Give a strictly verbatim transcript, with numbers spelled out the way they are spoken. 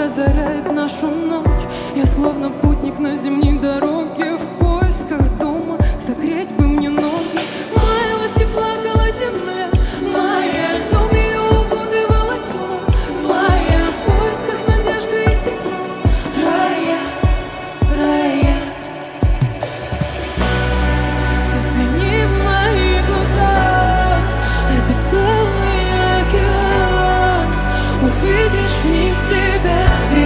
озаряет нашу ночь. Я словно путник на зимней дороге, в поисках дома, согреть бы мне ноги. Маялась и плакала земля моя, в дом ее укутывала тьма злая, в поисках надежды и тепла рая, рая. Ты взгляни в мои глаза, это целый океан. Увидишь в них себя.